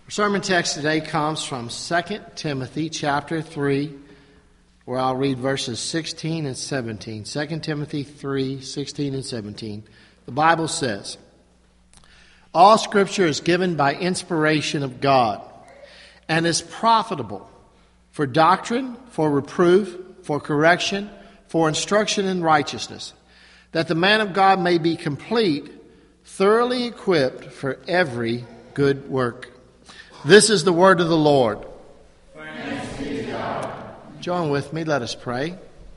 Our sermon text today comes from 2 Timothy chapter 3, where I'll read verses 16 and 17. 2 Timothy 3, 16 and 17. The Bible says, "All Scripture is given by inspiration of God, and is profitable for doctrine, for reproof, for correction, for instruction in righteousness, that the man of God may be complete, thoroughly equipped for every good work." This is the word of the Lord. Thanks be to God. Join with me, let us pray.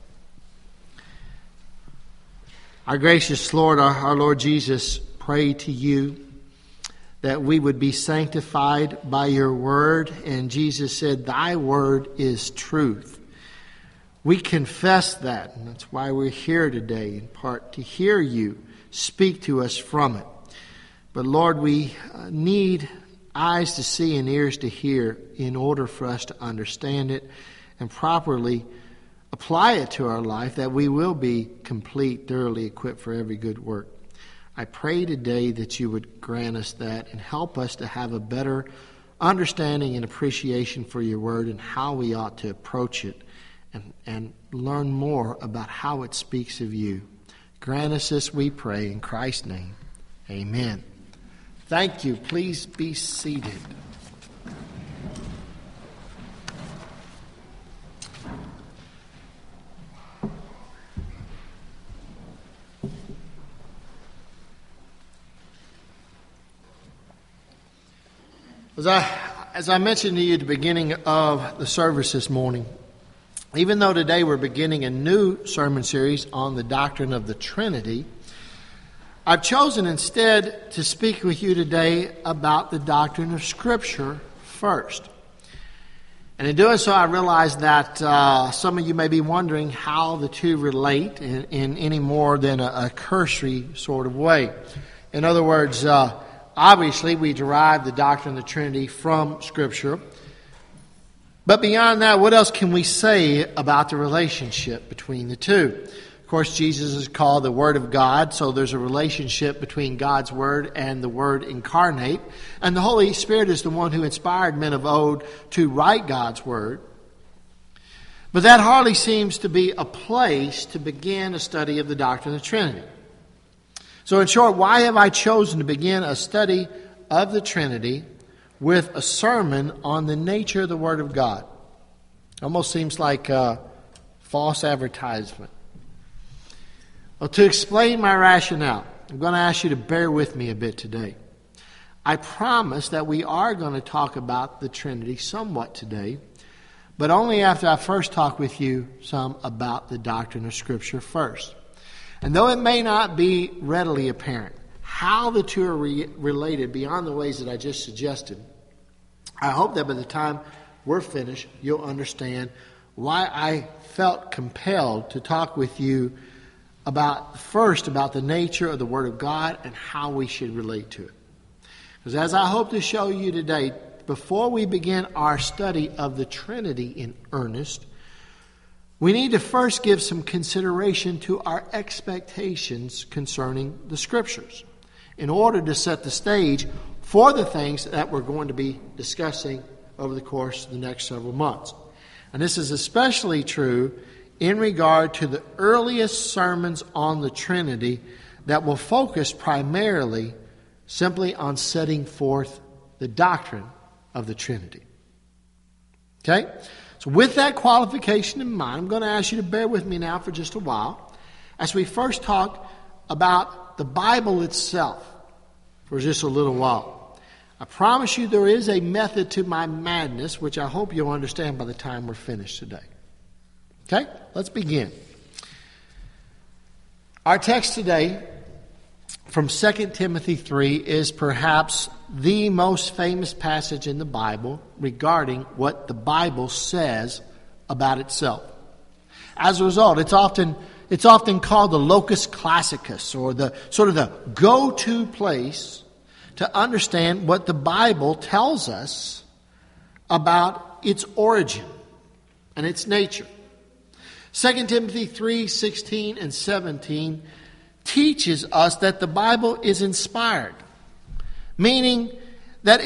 Our gracious Lord, our Lord Jesus, pray to you that we would be sanctified by your word. And Jesus said, "Thy word is truth." We confess that, and that's why we're here today, in part to hear you speak to us from it. But Lord, we need eyes to see and ears to hear in order for us to understand it and properly apply it to our life, that we will be complete, thoroughly equipped for every good work. I pray today that you would grant us that and help us to have a better understanding and appreciation for your word and how we ought to approach it and learn more about how it speaks of you. Grant us this, we pray, in Christ's name. Amen. Thank you. Please be seated. As I mentioned to you at the beginning of the service this morning, even though today we're beginning a new sermon series on the doctrine of the Trinity, I've chosen instead to speak with you today about the doctrine of Scripture first. And in doing so, I realize that some of you may be wondering how the two relate in any more than a cursory sort of way. In other words, obviously we derive the doctrine of the Trinity from Scripture. But beyond that, what else can we say about the relationship between the two? Of course, Jesus is called the Word of God, so there's a relationship between God's Word and the Word incarnate. And the Holy Spirit is the one who inspired men of old to write God's Word. But that hardly seems to be a place to begin a study of the doctrine of the Trinity. So in short, why have I chosen to begin a study of the Trinity with a sermon on the nature of the Word of God? Almost seems like a false advertisement. Well, to explain my rationale, I'm going to ask you to bear with me a bit today. I promise that we are going to talk about the Trinity somewhat today, but only after I first talk with you some about the doctrine of Scripture first. And though it may not be readily apparent how the two are related beyond the ways that I just suggested, I hope that by the time we're finished, you'll understand why I felt compelled to talk with you about the nature of the Word of God and how we should relate to it. Because as I hope to show you today, before we begin our study of the Trinity in earnest, we need to first give some consideration to our expectations concerning the Scriptures in order to set the stage for the things that we're going to be discussing over the course of the next several months. And this is especially true in regard to the earliest sermons on the Trinity that will focus primarily simply on setting forth the doctrine of the Trinity. Okay? So with that qualification in mind, I'm going to ask you to bear with me now for just a while as we first talk about the Bible itself for just a little while. I promise you there is a method to my madness, which I hope you'll understand by the time we're finished today. Okay, let's begin. Our text today from 2 Timothy 3 is perhaps the most famous passage in the Bible regarding what the Bible says about itself. As a result, it's often called the locus classicus, or the sort of the go-to place to understand what the Bible tells us about its origin and its nature. 2 Timothy 3, 16 and 17 teaches us that the Bible is inspired, meaning that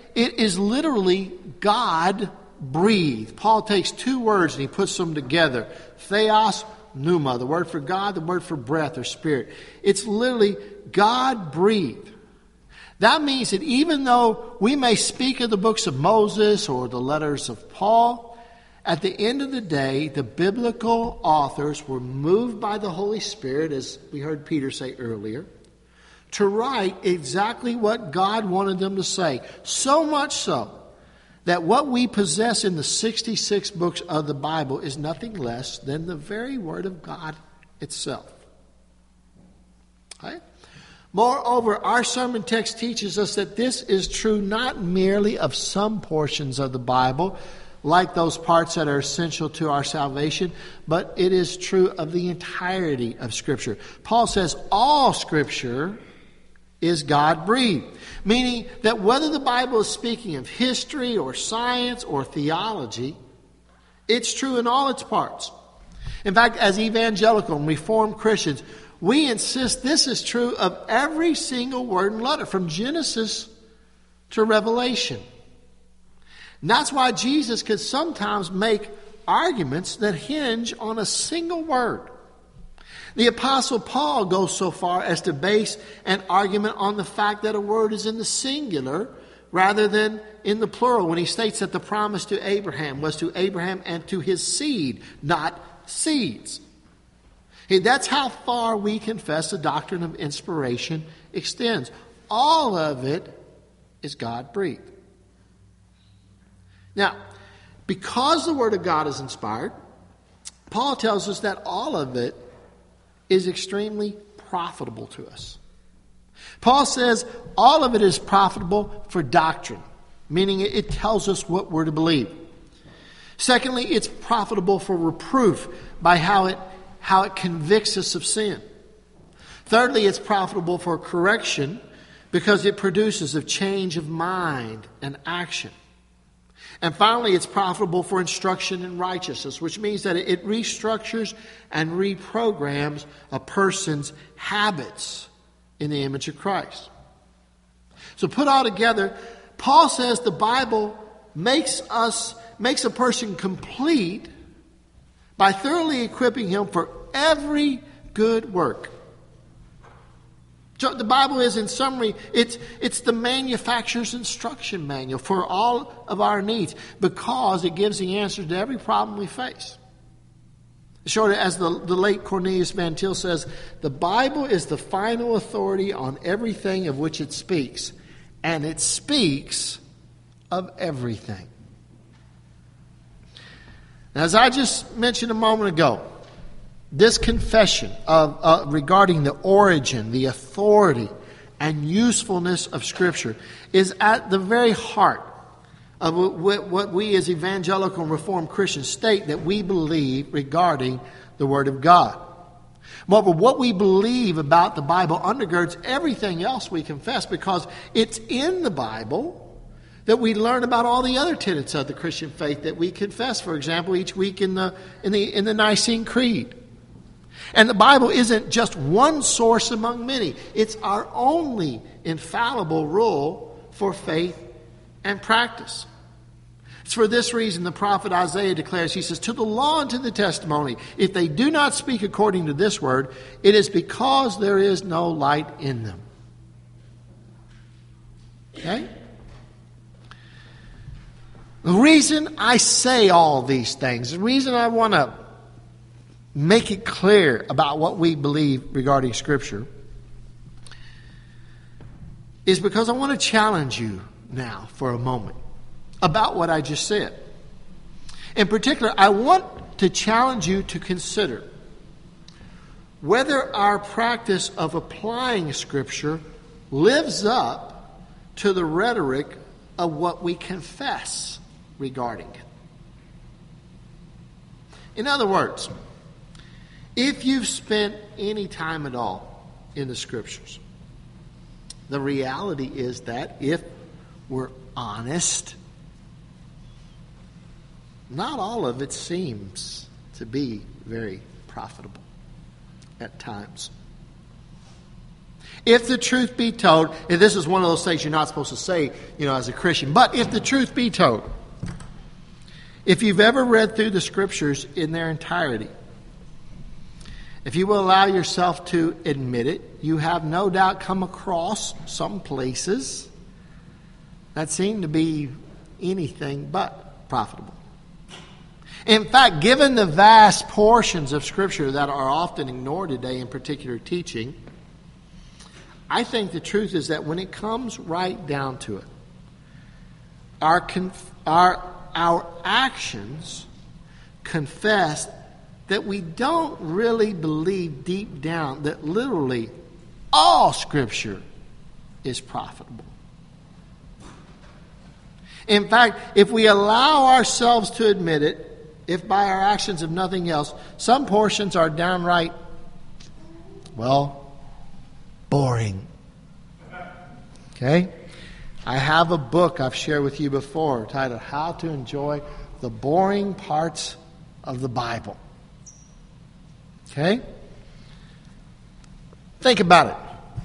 it is literally God breathed. Paul takes two words and he puts them together. Theos, pneuma, the word for God, the word for breath or spirit. It's literally God breathed. That means that even though we may speak of the books of Moses or the letters of Paul, at the end of the day, the biblical authors were moved by the Holy Spirit, as we heard Peter say earlier, to write exactly what God wanted them to say. So much so that what we possess in the 66 books of the Bible is nothing less than the very Word of God itself. Right? Moreover, our sermon text teaches us that this is true not merely of some portions of the Bible, like those parts that are essential to our salvation, but it is true of the entirety of Scripture. Paul says all Scripture is God-breathed, meaning that whether the Bible is speaking of history or science or theology, it's true in all its parts. In fact, as evangelical and Reformed Christians, we insist this is true of every single word and letter, from Genesis to Revelation. And that's why Jesus could sometimes make arguments that hinge on a single word. The Apostle Paul goes so far as to base an argument on the fact that a word is in the singular rather than in the plural when he states that the promise to Abraham was to Abraham and to his seed, not seeds. That's how far we confess the doctrine of inspiration extends. All of it is God-breathed. Now, because the Word of God is inspired, Paul tells us that all of it is extremely profitable to us. Paul says all of it is profitable for doctrine, meaning it tells us what we're to believe. Secondly, it's profitable for reproof by how it convicts us of sin. Thirdly, it's profitable for correction because it produces a change of mind and action. And finally, it's profitable for instruction in righteousness, which means that it restructures and reprograms a person's habits in the image of Christ. So put all together, Paul says the Bible makes a person complete by thoroughly equipping him for every good work. So the Bible is, in summary, it's the manufacturer's instruction manual for all of our needs because it gives the answer to every problem we face. Short as the late Cornelius Van Til says, the Bible is the final authority on everything of which it speaks, and it speaks of everything. Now, as I just mentioned a moment ago, this confession regarding the origin, the authority, and usefulness of Scripture is at the very heart of what we as evangelical and Reformed Christians state that we believe regarding the Word of God. Moreover, what we believe about the Bible undergirds everything else we confess because it's in the Bible that we learn about all the other tenets of the Christian faith that we confess, for example, each week in the Nicene Creed. And the Bible isn't just one source among many. It's our only infallible rule for faith and practice. It's for this reason the prophet Isaiah declares, he says, to the law and to the testimony, if they do not speak according to this word, it is because there is no light in them. Okay? The reason I say all these things, the reason I want to make it clear about what we believe regarding Scripture is because I want to challenge you now for a moment about what I just said. In particular, I want to challenge you to consider whether our practice of applying Scripture lives up to the rhetoric of what we confess regarding it. In other words, if you've spent any time at all in the Scriptures, the reality is that if we're honest, not all of it seems to be very profitable at times. If the truth be told, and this is one of those things you're not supposed to say, as a Christian, but if the truth be told, if you've ever read through the Scriptures in their entirety, if you will allow yourself to admit it, you have no doubt come across some places that seem to be anything but profitable. In fact, given the vast portions of Scripture that are often ignored today in particular teaching, I think the truth is that when it comes right down to it, our actions confess that we don't really believe deep down that literally all Scripture is profitable. In fact, if we allow ourselves to admit it, if by our actions, if nothing else, some portions are downright, boring. Okay? I have a book I've shared with you before titled How to Enjoy the Boring Parts of the Bible. Okay? Think about it.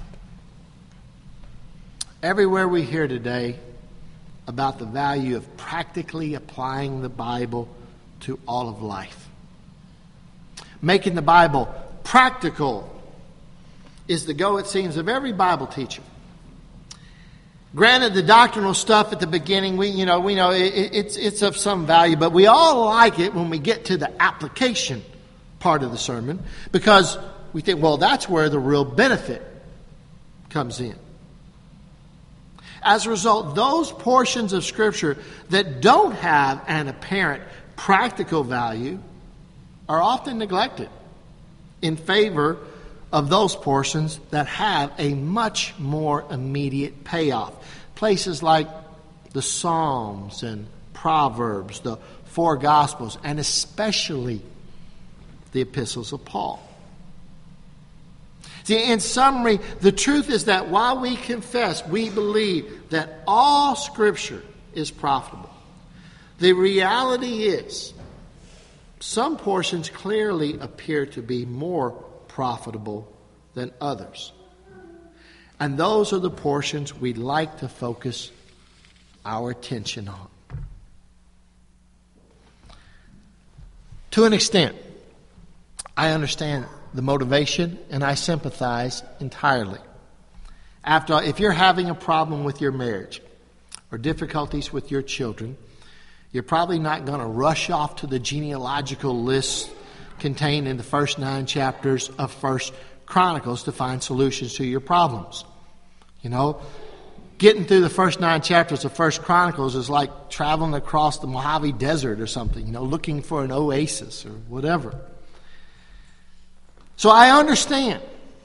Everywhere we hear today about the value of practically applying the Bible to all of life. Making the Bible practical is the goal, it seems, of every Bible teacher. Granted, the doctrinal stuff at the beginning, we know it's of some value, but we all like it when we get to the application part of the sermon because we think, that's where the real benefit comes in. As a result, those portions of Scripture that don't have an apparent practical value are often neglected in favor of those portions that have a much more immediate payoff. Places like the Psalms and Proverbs, the four Gospels, and especially the epistles of Paul. See, in summary, the truth is that while we confess, we believe that all Scripture is profitable, the reality is some portions clearly appear to be more profitable than others. And those are the portions we'd like to focus our attention on. To an extent, I understand the motivation and I sympathize entirely. After all, if you're having a problem with your marriage or difficulties with your children, you're probably not going to rush off to the genealogical list contained in the first 9 chapters of 1 Chronicles to find solutions to your problems. Getting through the first 9 chapters of 1 Chronicles is like traveling across the Mojave Desert or something, looking for an oasis or whatever. So I understand.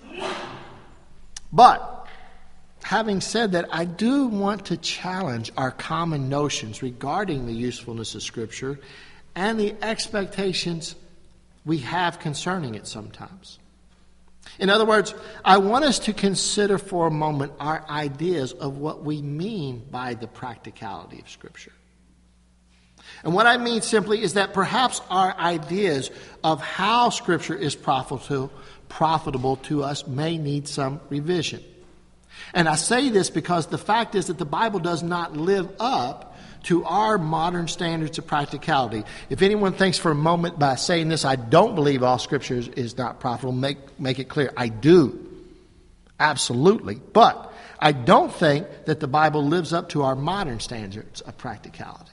But having said that, I do want to challenge our common notions regarding the usefulness of Scripture and the expectations we have concerning it sometimes. In other words, I want us to consider for a moment our ideas of what we mean by the practicality of Scripture. And what I mean simply is that perhaps our ideas of how Scripture is profitable to us may need some revision. And I say this because the fact is that the Bible does not live up to our modern standards of practicality. If anyone thinks for a moment by saying this, I don't believe all Scripture is not profitable, make it clear. I do. Absolutely. But I don't think that the Bible lives up to our modern standards of practicality.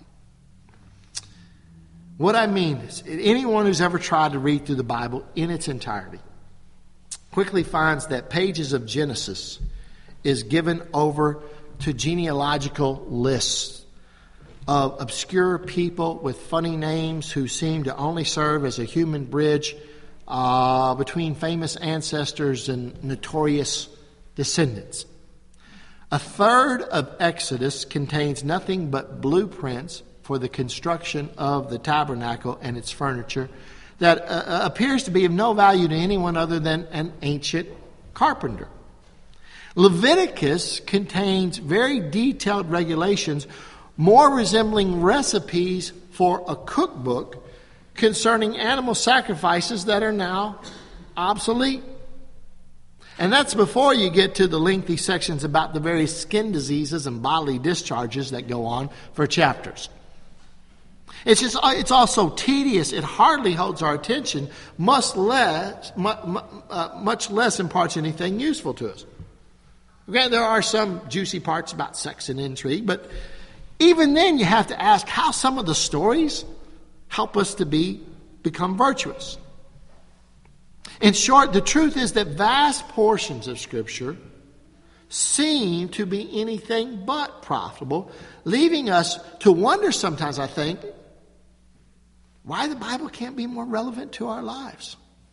What I mean is, anyone who's ever tried to read through the Bible in its entirety quickly finds that pages of Genesis is given over to genealogical lists of obscure people with funny names who seem to only serve as a human bridge between famous ancestors and notorious descendants. A third of Exodus contains nothing but blueprints for the construction of the tabernacle and its furniture that appears to be of no value to anyone other than an ancient carpenter. Leviticus contains very detailed regulations, more resembling recipes for a cookbook concerning animal sacrifices that are now obsolete. And that's before you get to the lengthy sections about the various skin diseases and bodily discharges that go on for chapters. It's also tedious. It hardly holds our attention, much less imparts anything useful to us. Okay, there are some juicy parts about sex and intrigue, but even then you have to ask how some of the stories help us to become virtuous. In short, the truth is that vast portions of Scripture seem to be anything but profitable, leaving us to wonder sometimes, I think, why the Bible can't be more relevant to our lives.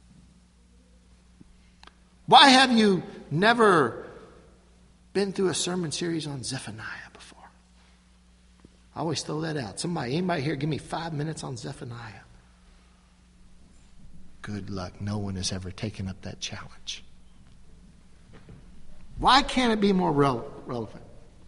Why have you never been through a sermon series on Zephaniah before? I always throw that out. Anybody here, give me 5 minutes on Zephaniah. Good luck. No one has ever taken up that challenge. Why can't it be more relevant?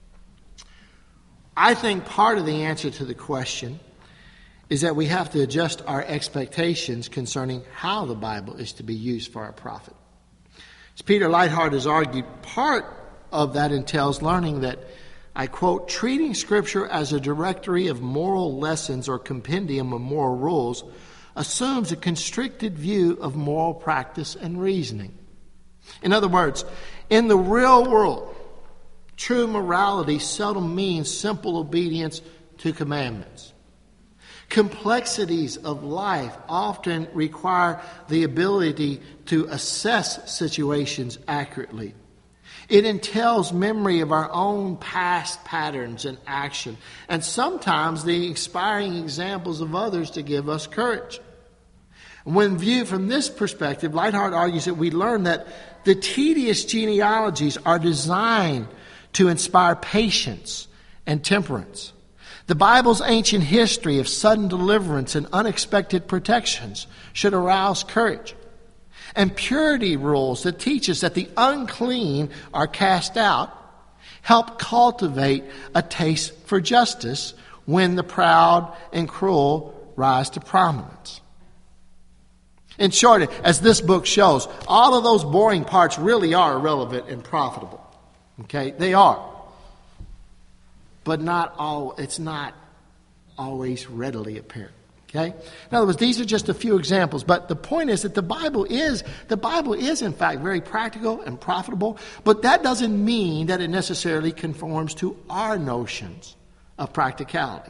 I think part of the answer to the question is that we have to adjust our expectations concerning how the Bible is to be used for our profit. As Peter Leithart has argued, part of that entails learning that, I quote, treating Scripture as a directory of moral lessons or compendium of moral rules assumes a constricted view of moral practice and reasoning. In other words, in the real world, true morality seldom means simple obedience to commandments. Complexities of life often require the ability to assess situations accurately. It entails memory of our own past patterns and action, and sometimes the inspiring examples of others to give us courage. When viewed from this perspective, Leithart argues that we learn that the tedious genealogies are designed to inspire patience and temperance. The Bible's ancient history of sudden deliverance and unexpected protections should arouse courage. And purity rules that teach us that the unclean are cast out help cultivate a taste for justice when the proud and cruel rise to prominence. In short, as this book shows, all of those boring parts really are irrelevant and profitable. Okay? They are. But it's not always readily apparent. Okay? In other words, these are just a few examples, but the point is that the Bible is in fact very practical and profitable, but that doesn't mean that it necessarily conforms to our notions of practicality.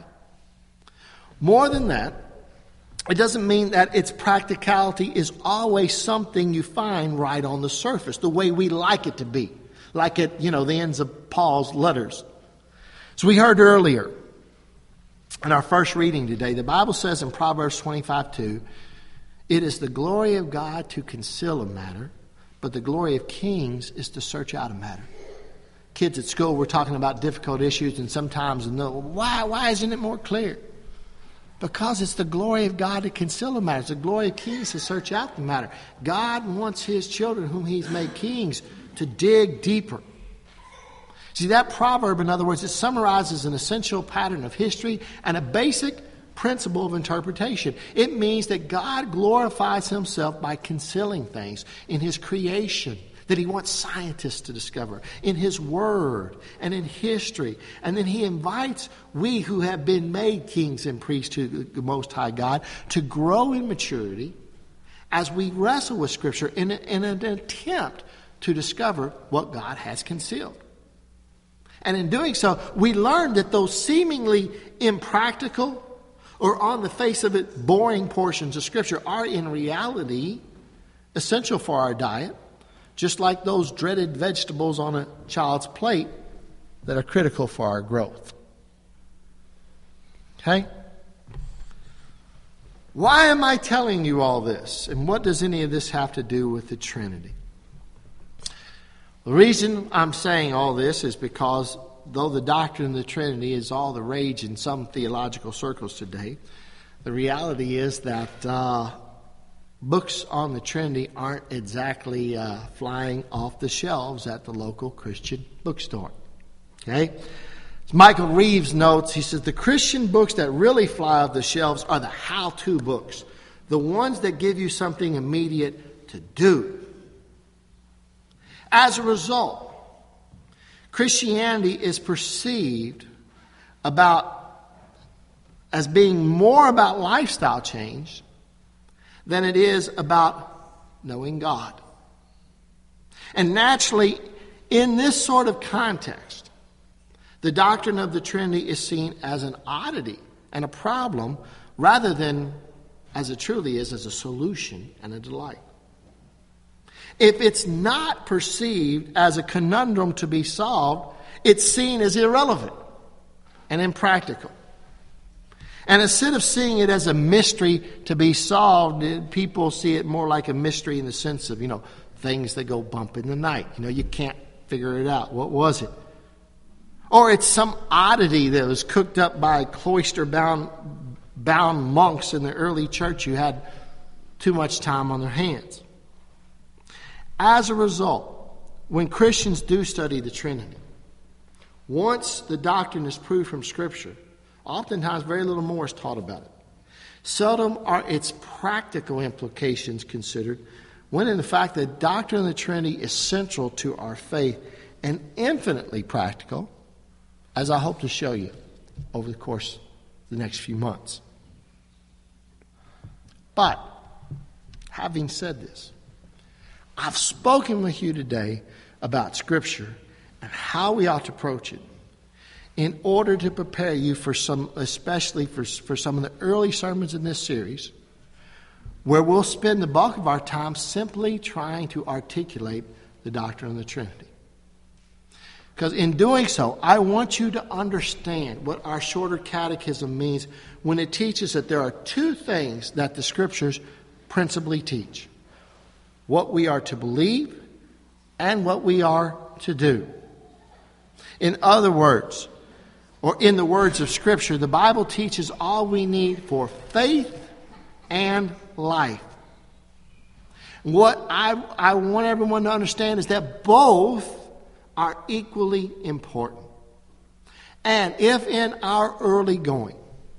More than that, it doesn't mean that its practicality is always something you find right on the surface, the way we like it to be, like at, the ends of Paul's letters. So we heard earlier in our first reading today, the Bible says in Proverbs 25:2, it is the glory of God to conceal a matter, but the glory of kings is to search out a matter. Kids at school were talking about difficult issues, and sometimes why isn't it more clear? Because it's the glory of God to conceal a matter. It's the glory of kings to search out the matter. God wants His children, whom He's made kings, to dig deeper. See, that proverb, in other words, it summarizes an essential pattern of history and a basic principle of interpretation. It means that God glorifies Himself by concealing things in His creation that He wants scientists to discover, in His Word and in history. And then He invites we who have been made kings and priests to the Most High God to grow in maturity as we wrestle with Scripture in an attempt to discover what God has concealed. And in doing so, we learn that those seemingly impractical or on the face of it boring portions of Scripture are in reality essential for our diet, just like those dreaded vegetables on a child's plate that are critical for our growth. Okay? Why am I telling you all this? And what does any of this have to do with the Trinity? The reason I'm saying all this is because though the doctrine of the Trinity is all the rage in some theological circles today, the reality is that books on the Trinity aren't exactly flying off the shelves at the local Christian bookstore. Okay? As Michael Reeves notes, he says, the Christian books that really fly off the shelves are the how-to books, the ones that give you something immediate to do. As a result, Christianity is perceived as being more about lifestyle change than it is about knowing God. And naturally, in this sort of context, the doctrine of the Trinity is seen as an oddity and a problem rather than, as it truly is, as a solution and a delight. If it's not perceived as a conundrum to be solved, it's seen as irrelevant and impractical. And instead of seeing it as a mystery to be solved, people see it more like a mystery in the sense of, things that go bump in the night. You can't figure it out. What was it? Or it's some oddity that was cooked up by cloister-bound monks in the early church who had too much time on their hands. As a result, when Christians do study the Trinity, once the doctrine is proved from Scripture, oftentimes very little more is taught about it. Seldom are its practical implications considered, when in fact the doctrine of the Trinity is central to our faith and infinitely practical, as I hope to show you over the course of the next few months. But, having said this, I've spoken with you today about Scripture and how we ought to approach it in order to prepare you for especially for some of the early sermons in this series, where we'll spend the bulk of our time simply trying to articulate the doctrine of the Trinity. Because in doing so, I want you to understand what our shorter catechism means when it teaches that there are two things that the Scriptures principally teach: what we are to believe and what we are to do. In other words, or in the words of Scripture, the Bible teaches all we need for faith and life. What I want everyone to understand is that both are equally important. And if in our early going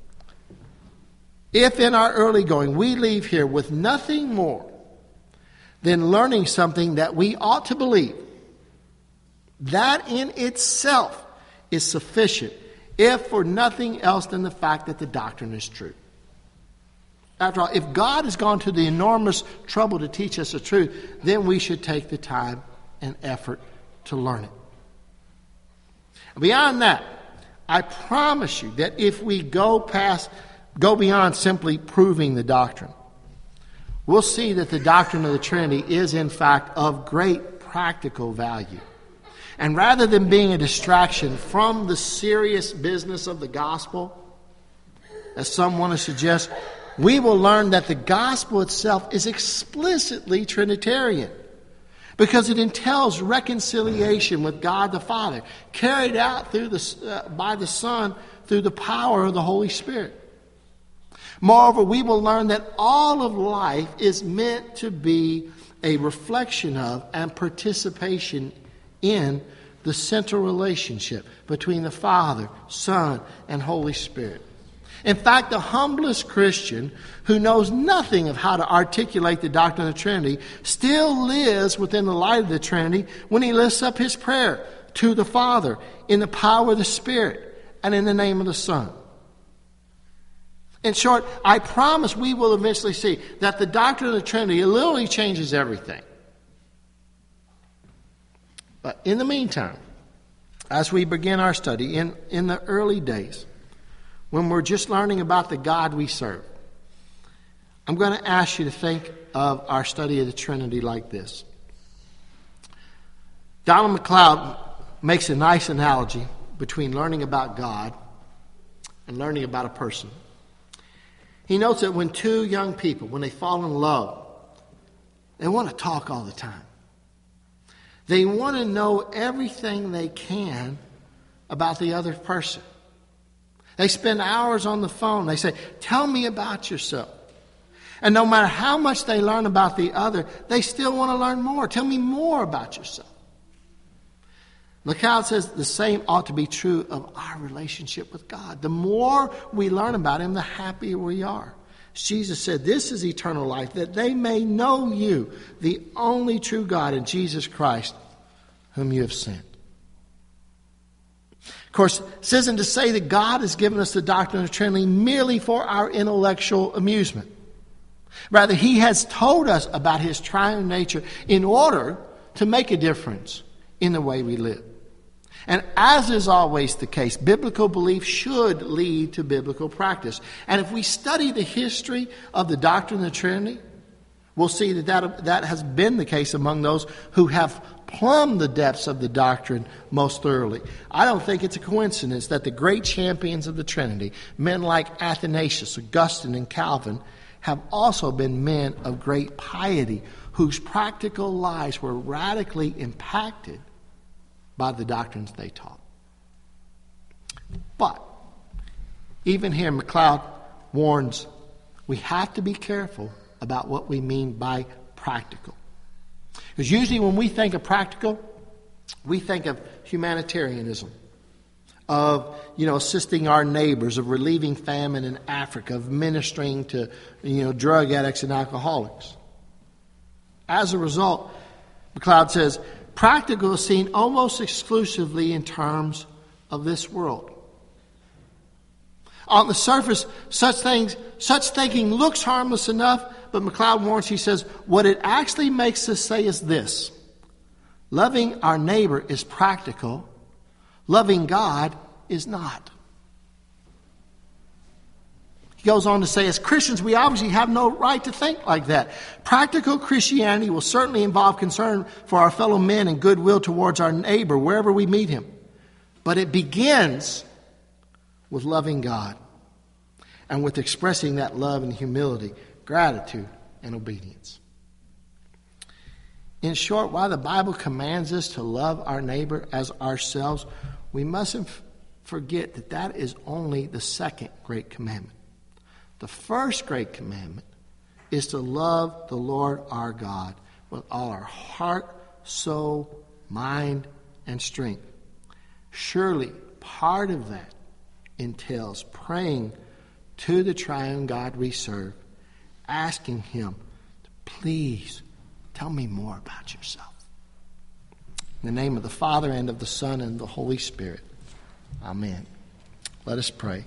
we leave here with nothing more than learning something that we ought to believe, that in itself is sufficient, if for nothing else than the fact that the doctrine is true. After all, if God has gone to the enormous trouble to teach us the truth, then we should take the time and effort to learn it. Beyond that, I promise you that if we go beyond simply proving the doctrine, we'll see that the doctrine of the Trinity is in fact of great practical value. And rather than being a distraction from the serious business of the gospel, as some want to suggest, we will learn that the gospel itself is explicitly Trinitarian, because it entails reconciliation with God the Father, carried out by the Son through the power of the Holy Spirit. Moreover, we will learn that all of life is meant to be a reflection of and participation in the central relationship between the Father, Son, and Holy Spirit. In fact, the humblest Christian who knows nothing of how to articulate the doctrine of the Trinity still lives within the light of the Trinity when he lifts up his prayer to the Father in the power of the Spirit and in the name of the Son. In short, I promise we will eventually see that the doctrine of the Trinity literally changes everything. But in the meantime, as we begin our study in the early days, when we're just learning about the God we serve, I'm going to ask you to think of our study of the Trinity like this. Donald MacLeod makes a nice analogy between learning about God and learning about a person. He notes that when two young people, when they fall in love, they want to talk all the time. They want to know everything they can about the other person. They spend hours on the phone. They say, "Tell me about yourself." And no matter how much they learn about the other, they still want to learn more. Tell me more about yourself. MacLeod says the same ought to be true of our relationship with God. The more we learn about Him, the happier we are. Jesus said, "This is eternal life, that they may know you, the only true God, and Jesus Christ, whom you have sent. Of course, this isn't to say that God has given us the doctrine of the Trinity merely for our intellectual amusement. Rather, He has told us about His triune nature in order to make a difference in the way we live. And as is always the case, biblical belief should lead to biblical practice. And if we study the history of the doctrine of the Trinity, we'll see that has been the case among those who have plumbed the depths of the doctrine most thoroughly. I don't think it's a coincidence that the great champions of the Trinity, men like Athanasius, Augustine, and Calvin, have also been men of great piety whose practical lives were radically impacted by the doctrines they taught. But even here, MacLeod warns we have to be careful about what we mean by practical. Because usually when we think of practical, we think of humanitarianism, of assisting our neighbors, of relieving famine in Africa, of ministering to drug addicts and alcoholics. As a result, MacLeod says, practical is seen almost exclusively in terms of this world. On the surface, such thinking looks harmless enough, but MacLeod warns, he says, what it actually makes us say is this: loving our neighbor is practical, loving God is not. He goes on to say, as Christians, we obviously have no right to think like that. Practical Christianity will certainly involve concern for our fellow men and goodwill towards our neighbor wherever we meet him. But it begins with loving God and with expressing that love and humility, gratitude, and obedience. In short, while the Bible commands us to love our neighbor as ourselves, we mustn't forget that that is only the second great commandment. The first great commandment is to love the Lord our God with all our heart, soul, mind, and strength. Surely part of that entails praying to the triune God we serve, asking Him to please tell me more about yourself. In the name of the Father, and of the Son, and of the Holy Spirit. Amen. Let us pray.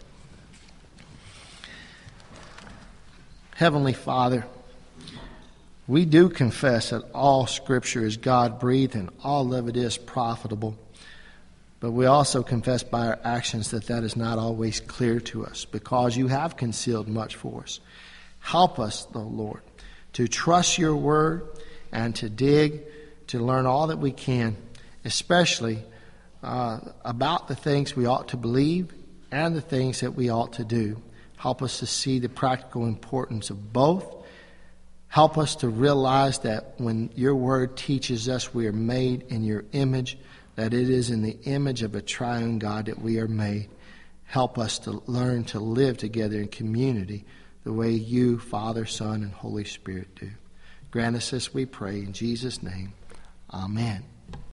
Heavenly Father, we do confess that all Scripture is God-breathed and all of it is profitable. But we also confess by our actions that that is not always clear to us, because you have concealed much for us. Help us, though, Lord, to trust your word and to dig, to learn all that we can, especially about the things we ought to believe and the things that we ought to do. Help us to see the practical importance of both. Help us to realize that when your word teaches us we are made in your image, that it is in the image of a triune God that we are made. Help us to learn to live together in community the way you, Father, Son, and Holy Spirit do. Grant us this, we pray, in Jesus' name. Amen.